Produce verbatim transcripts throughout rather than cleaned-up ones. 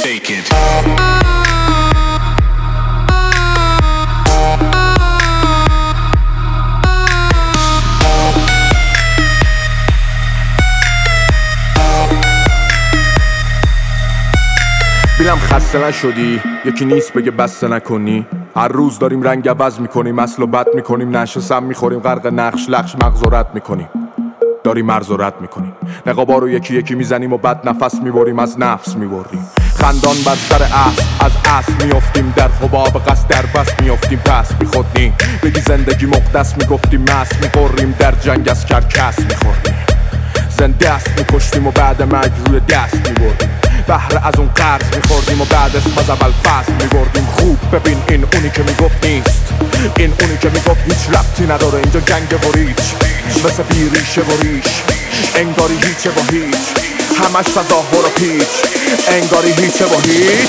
take it. بینم خسته نشدی، یکی نیست بگه بسته نکنی. هر روز داریم رنگ عوض میکنیم، اصل و بد میکنیم، نشه سم میخوریم، غرق نقش لخش مغز و رد میکنیم، داریم مرز و رد میکنیم. نقابا رو یکی یکی میزنیم و بد نفس میبریم، از نفس میبریم. خندان بر سر اصل، از اصل میافتیم، در حباب قصد در بس میافتیم، پس میخودنیم. بگی زندگی مقدس میگفتیم، مست میخوریم، در جنگ از کرکس میخوریم. زنده است میکشتیم و بعد مرگ روی دست میبردیم. بهره از اون قرض میخوردیم و بعد اسم از اول فصل میبردیم. خوب ببین این اونی که میگفت نیست، این اونی که میگفت هیچ ربطی نداره، اینجا جنگ و ریچ، مثل بیریشه و ریش، انگاری هیچه و هیچ، همش تظاهر و پیچ، انگاری هیچه و هیچ.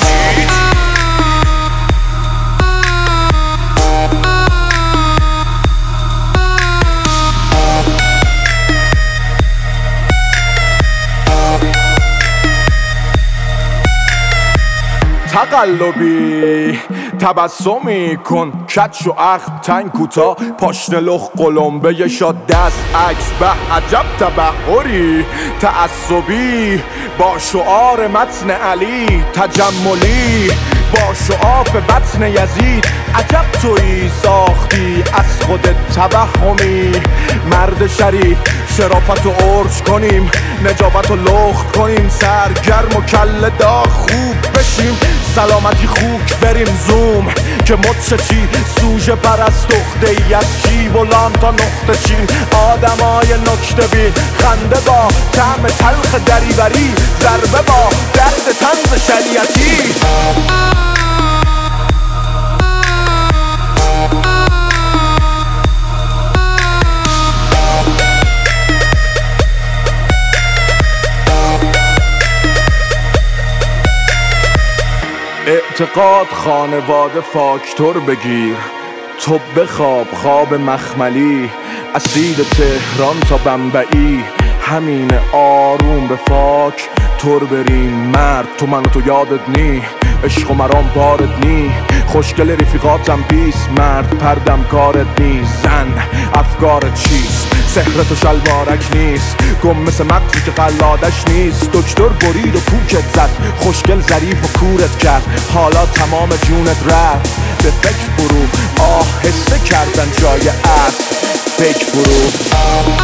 تقلبی تبسمی کن، کچ و اخم تنگ کوتا، پاشنه لخ قلمبه شاد دست عکس، به عجب تبحری تعصبی با شعار متن علی، تجملی با شعاف بطن یزید. عجب تویی ساختی از خودت توهمی، مرد شریف شرافت و عرج کنیم، نجابت و لخت کنیم، سرگرم و کل داغ خوب بشیم، سلامتی خوک بریم زوم که مدششی سوژه پرست اخته ای از شیب و لام تا نقطه چین. آدمای نکته بین، خنده با طعم تلخ دریوری، ضربه با درد طنز شریعتی. اعتقاد خانواده فاکتور بگیر، تو بخواب خواب مخملی، اسید تهران تا بمبئی، همین آروم به فاک تور بریم. مرد تو من و تو یادت نی، عشق و مرام بارت نی، خوشگل رفیقاتم بیست، مرد پردم کارت نی، زن افکارت چیست، سحرت و شلوارک نیست، گم مثل مقصی که قلادش نیست. دکتر برید و پوکت زد، خوشگل ظریف و کورت کرد، حالا تمام جونت رفت به فکر فرو، آهسته کردن جای اصل فکر فرو.